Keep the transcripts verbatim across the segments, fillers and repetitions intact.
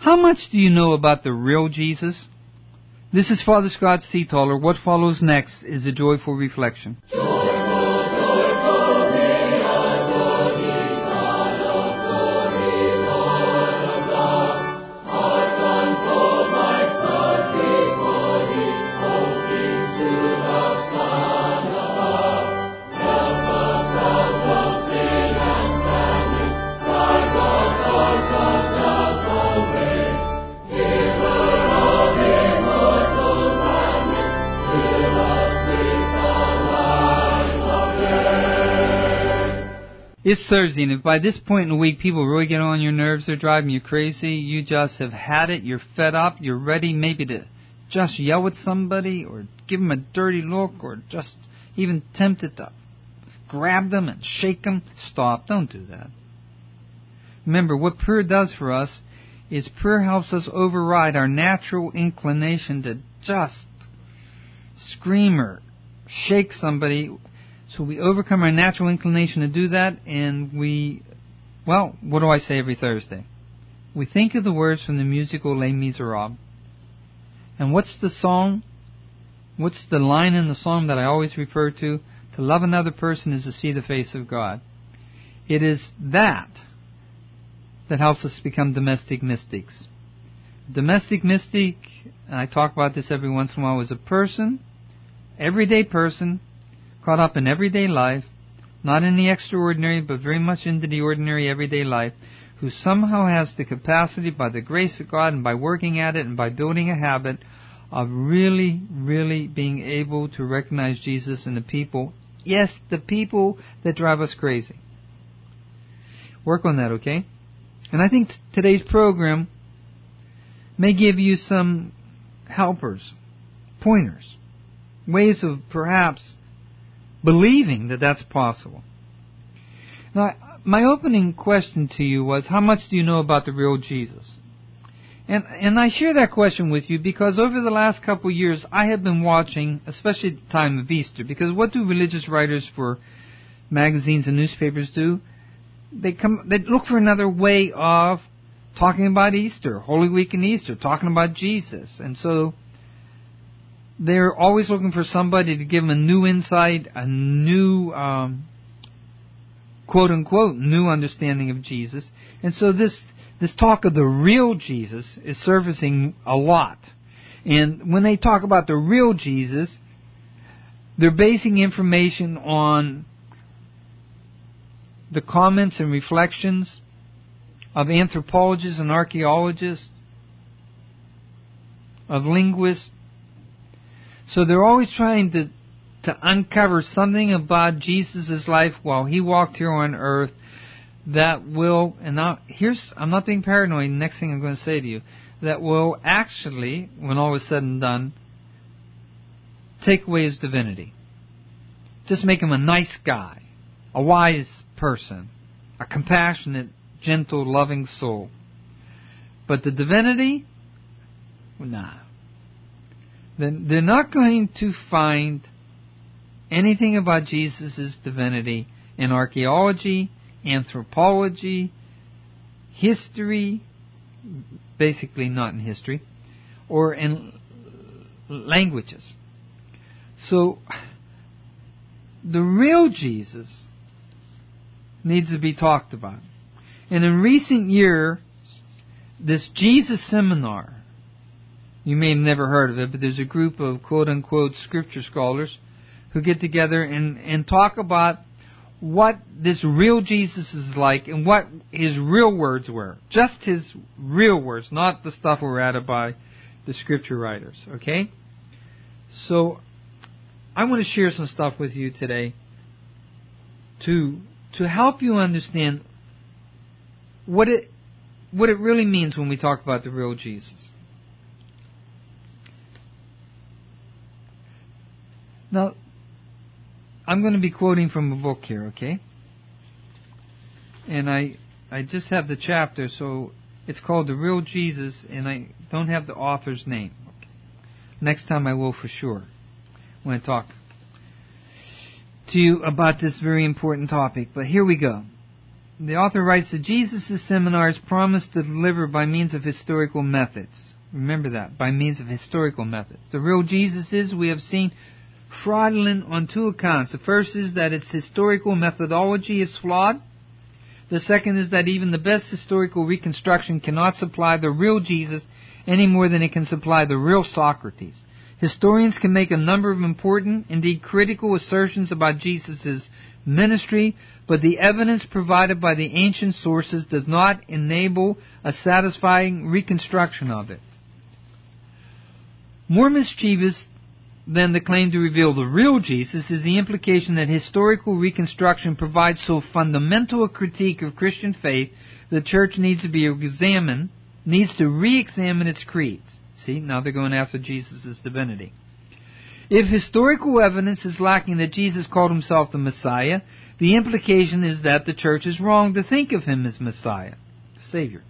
How much do you know about the real Jesus? This is Father Scott Seataller. What follows next is a joyful reflection. It's Thursday, and if by this point in the week people really get on your nerves, they're driving you crazy, you just have had it, you're fed up, you're ready maybe to just yell at somebody or give them a dirty look or just even tempted to grab them and shake them, stop. Don't do that. Remember, what prayer does for us is prayer helps us override our natural inclination to just scream or shake somebody. So we overcome our natural inclination to do that, and we, well, what do I say every Thursday? We think of the words from the musical Les Miserables. And what's the song? What's the line in the song that I always refer to? To love another person is to see the face of God. It is that that helps us become domestic mystics. Domestic mystic, and I talk about this every once in a while, is a person, everyday person, caught up in everyday life, not in the extraordinary, but very much into the ordinary everyday life, who somehow has the capacity, by the grace of God and by working at it and by building a habit, of really, really being able to recognize Jesus in the people, yes, the people that drive us crazy. Work on that, okay? And I think t- today's program may give you some helpers, pointers, ways of perhaps believing that that's possible. Now, my opening question to you was, how much do you know about the real Jesus? And and I share that question with you because over the last couple of years, I have been watching, especially at the time of Easter, because what do religious writers for magazines and newspapers do? They come, they look for another way of talking about Easter, Holy Week and Easter, talking about Jesus. And so they're always looking for somebody to give them a new insight, a new, um, quote-unquote, new understanding of Jesus. And so this this talk of the real Jesus is surfacing a lot. And when they talk about the real Jesus, they're basing information on the comments and reflections of anthropologists and archaeologists, of linguists. So they're always trying to, to uncover something about Jesus' life while he walked here on earth that will, and now here's, I'm not being paranoid, next thing I'm going to say to you, that will actually, when all is said and done, take away his divinity. Just make him a nice guy, a wise person, a compassionate, gentle, loving soul. But the divinity? Nah. Then they're not going to find anything about Jesus' divinity in archaeology, anthropology, history, basically not in history, or in languages. So the real Jesus needs to be talked about. And in recent years, this Jesus Seminar, you may have never heard of it, but there's a group of quote-unquote scripture scholars who get together and, and talk about what this real Jesus is like and what his real words were. Just his real words, not the stuff we're added by the scripture writers, okay? So I want to share some stuff with you today to to help you understand what it what it really means when we talk about the real Jesus. Now, I'm going to be quoting from a book here, okay? And I I just have the chapter, so it's called The Real Jesus, and I don't have the author's name. Okay. Next time I will for sure when I talk to you about this very important topic. But here we go. the author writes that Jesus' seminars promised to deliver by means of historical methods. Remember that, by means of historical methods. The real Jesus is, we have seen, fraudulent on two accounts. The first is that its historical methodology is flawed. The second is that even the best historical reconstruction cannot supply the real Jesus any more than it can supply the real Socrates. Historians can make a number of important, indeed critical, assertions about Jesus' ministry, but the evidence provided by the ancient sources does not enable a satisfying reconstruction of it. More mischievous than the claim to reveal the real Jesus is the implication that historical reconstruction provides so fundamental a critique of Christian faith the Church needs to be examined, needs to re-examine its creeds. See, now they're going after Jesus' divinity. If historical evidence is lacking that Jesus called himself the Messiah, the implication is that the Church is wrong to think of him as Messiah, Savior.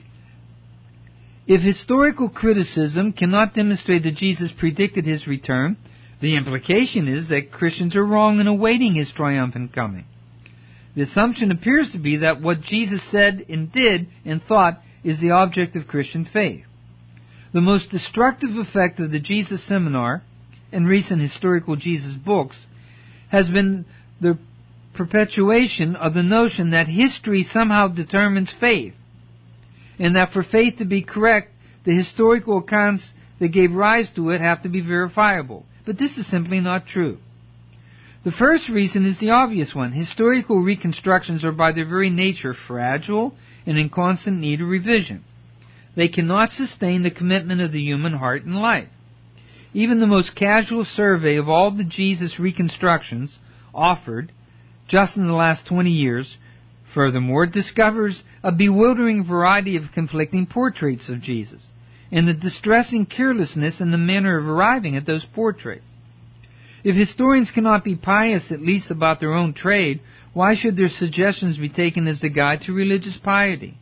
If historical criticism cannot demonstrate that Jesus predicted his return, the implication is that Christians are wrong in awaiting his triumphant coming. The assumption appears to be that what Jesus said and did and thought is the object of Christian faith. The most destructive effect of the Jesus Seminar and recent historical Jesus books has been the perpetuation of the notion that history somehow determines faith, and that for faith to be correct, the historical accounts that gave rise to it have to be verifiable. But this is simply not true. The first reason is the obvious one. Historical reconstructions are by their very nature fragile and in constant need of revision. They cannot sustain the commitment of the human heart and life. Even the most casual survey of all the Jesus reconstructions offered just in the last twenty years, furthermore, discovers a bewildering variety of conflicting portraits of Jesus, and the distressing carelessness in the manner of arriving at those portraits. If historians cannot be pious, at least about their own trade, why should their suggestions be taken as the guide to religious piety?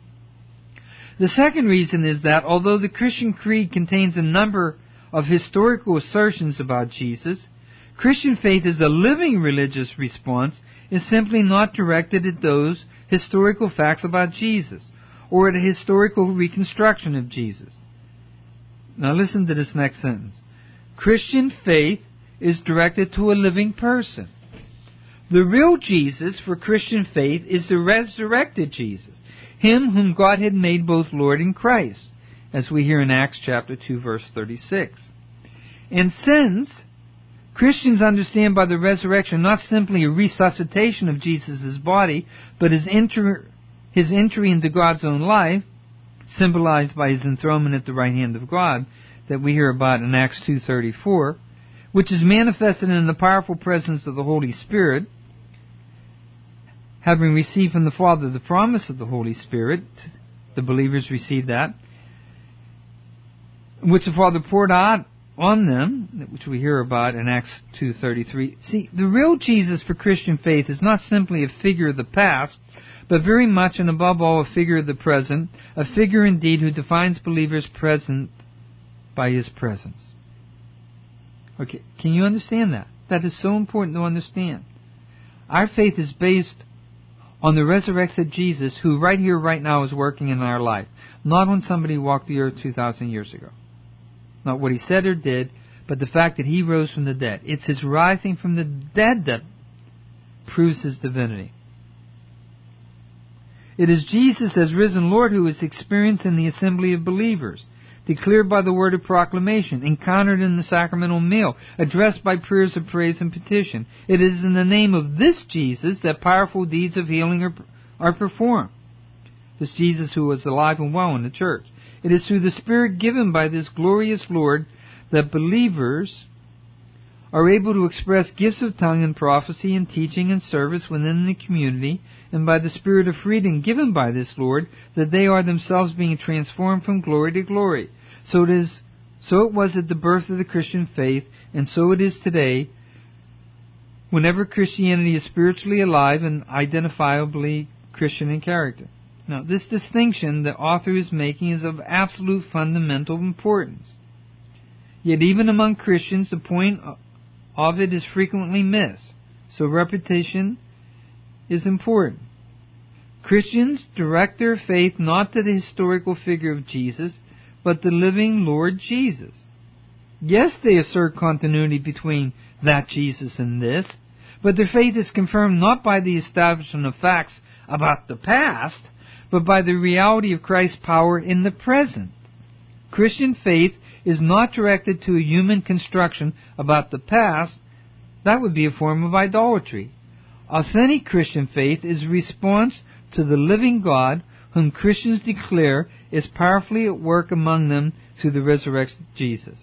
The second reason is that, although the Christian creed contains a number of historical assertions about Jesus, Christian faith as a living religious response is simply not directed at those historical facts about Jesus, or at a historical reconstruction of Jesus. Now listen to this next sentence. Christian faith is directed to a living person. The real Jesus for Christian faith is the resurrected Jesus, him whom God had made both Lord and Christ, as we hear in Acts chapter two, verse thirty-six. And since Christians understand by the resurrection not simply a resuscitation of Jesus' body, but his, enter, his entry into God's own life, symbolized by his enthronement at the right hand of God, that we hear about in Acts two thirty-four, which is manifested in the powerful presence of the Holy Spirit, having received from the Father the promise of the Holy Spirit, the believers receive that, which the Father poured out on them, which we hear about in Acts two thirty-three. See, the real Jesus for Christian faith is not simply a figure of the past, but very much and above all a figure of the present, a figure indeed who defines believers present by his presence. Okay, can you understand that? That is so important to understand. Our faith is based on the resurrected Jesus who right here, right now is working in our life, not on somebody who walked the earth two thousand years ago. Not what he said or did, but the fact that he rose from the dead. It's his rising from the dead that proves his divinity. It is Jesus as risen Lord who is experienced in the assembly of believers, declared by the word of proclamation, encountered in the sacramental meal, addressed by prayers of praise and petition. It is in the name of this Jesus that powerful deeds of healing are, are performed. This Jesus who was alive and well in the church. It is through the Spirit given by this glorious Lord that believers are able to express gifts of tongue and prophecy and teaching and service within the community, and by the Spirit of freedom given by this Lord that they are themselves being transformed from glory to glory. So it is, so it was at the birth of the Christian faith, and so it is today, whenever Christianity is spiritually alive and identifiably Christian in character. Now, this distinction the author is making is of absolute fundamental importance. Yet even among Christians, the point of it is frequently missed. So repetition is important. Christians direct their faith not to the historical figure of Jesus, but the living Lord Jesus. Yes, they assert continuity between that Jesus and this, but their faith is confirmed not by the establishment of facts about the past, but by the reality of Christ's power in the present. Christian faith is not directed to a human construction about the past. That would be a form of idolatry. Authentic Christian faith is a response to the living God, whom Christians declare is powerfully at work among them through the resurrected Jesus.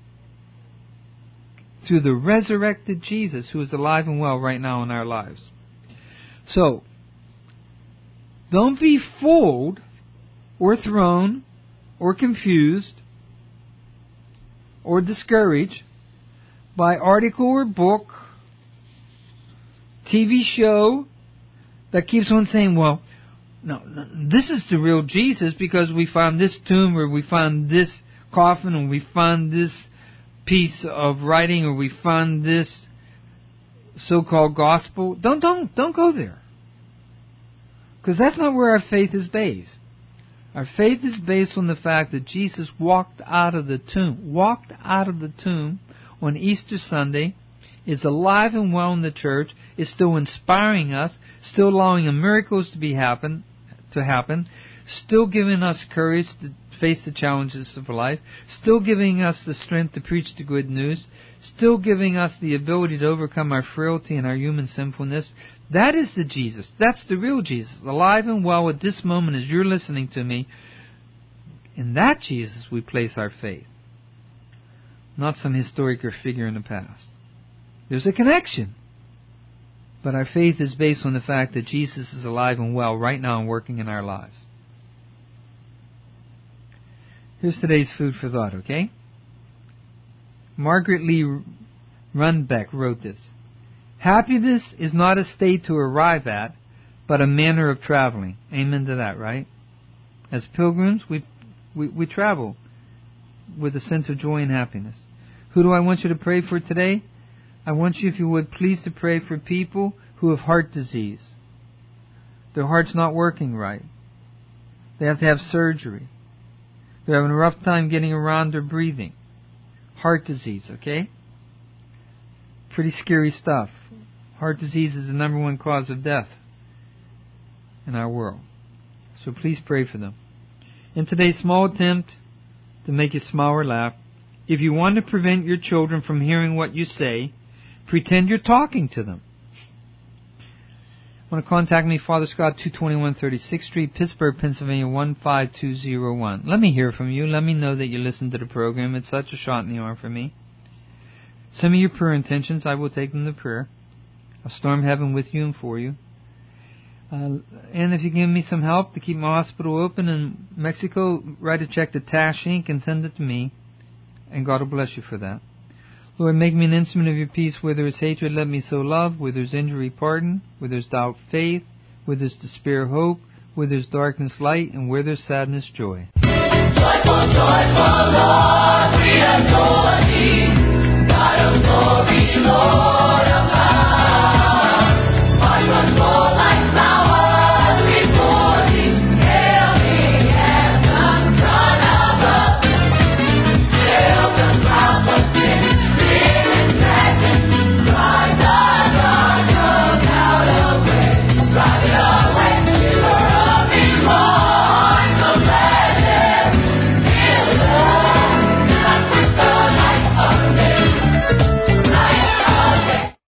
Through the resurrected Jesus, who is alive and well right now in our lives. So, don't be fooled or thrown or confused or discouraged by article or book, T V show that keeps on saying, well, no, no, this is the real Jesus because we found this tomb, or we found this coffin, or we found this piece of writing, or we found this so-called gospel. Don't, don't, don't go there. Because that's not where our faith is based. Our faith is based on the fact that Jesus walked out of the tomb, walked out of the tomb on Easter Sunday, is alive and well in the church, is still inspiring us, still allowing miracles to be happen, to happen, still giving us courage to face the challenges of life, still giving us the strength to preach the good news, still giving us the ability to overcome our frailty and our human sinfulness. That is the Jesus. That's the real Jesus, alive and well at this moment as you're listening to me. In that Jesus we place our faith, not some historic or figure in the past. There's a connection. But our faith is based on the fact that Jesus is alive and well right now and working in our lives. Here's today's food for thought, okay? Margaret Lee Runbeck wrote this. Happiness is not a state to arrive at, but a manner of traveling. Amen to that, right? As pilgrims, we, we, we travel with a sense of joy and happiness. Who do I want you to pray for today? I want you, if you would, please to pray for people who have heart disease. Their heart's not working right. They have to have surgery. They're having a rough time getting around their breathing. Heart disease, okay? Pretty scary stuff. Heart disease is the number one cause of death in our world. So please pray for them. In today's small attempt to make you smile or laugh, if you want to prevent your children from hearing what you say, pretend you're talking to them. Want to contact me, Father Scott, two twenty-one thirty-sixth Street, Pittsburgh, Pennsylvania, one five two zero one. Let me hear from you. Let me know that you listen to the program. It's such a shot in the arm for me. Send me your prayer intentions. I will take them to prayer. I'll storm heaven with you and for you. Uh, and if you give me some help to keep my hospital open in Mexico, write a check to Tash Incorporated and send it to me. And God will bless you for that. Lord, make me an instrument of your peace. Where there is hatred, let me sow love. Where there is injury, pardon. Where there is doubt, faith. Where there is despair, hope. Where there is darkness, light. And where there is sadness, joy.